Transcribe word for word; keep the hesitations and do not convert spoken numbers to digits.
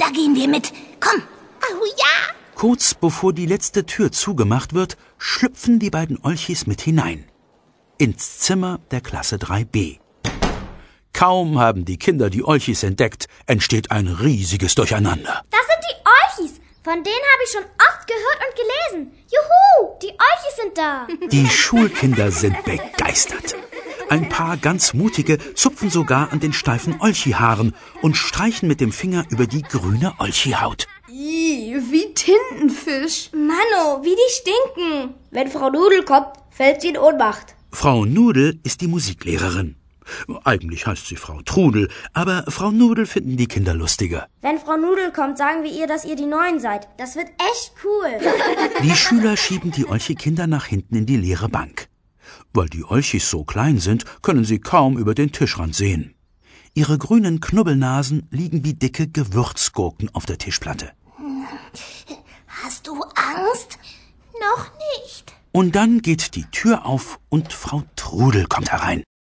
Da gehen wir mit. Komm. Oh ja. Kurz bevor die letzte Tür zugemacht wird, schlüpfen die beiden Olchis mit hinein. Ins Zimmer der Klasse drei b. Kaum haben die Kinder die Olchis entdeckt, entsteht ein riesiges Durcheinander. Das sind die Olchis. Von denen habe ich schon oft gehört und gelesen. Juhu, die Olchis sind da. Die Schulkinder sind begeistert. Ein paar ganz mutige zupfen sogar an den steifen Olchihaaren und streichen mit dem Finger über die grüne Olchihaut. Ih, wie Tintenfisch. Manno, wie die stinken. Wenn Frau Nudel kommt, fällt sie in Ohnmacht. Frau Nudel ist die Musiklehrerin. Eigentlich heißt sie Frau Trudel, aber Frau Nudel finden die Kinder lustiger. Wenn Frau Nudel kommt, sagen wir ihr, dass ihr die Neuen seid. Das wird echt cool. Die Schüler schieben die Olchi-Kinder nach hinten in die leere Bank. Weil die Olchis so klein sind, können sie kaum über den Tischrand sehen. Ihre grünen Knubbelnasen liegen wie dicke Gewürzgurken auf der Tischplatte. Hast du Angst? Noch nicht. Und dann geht die Tür auf und Frau Trudel kommt herein.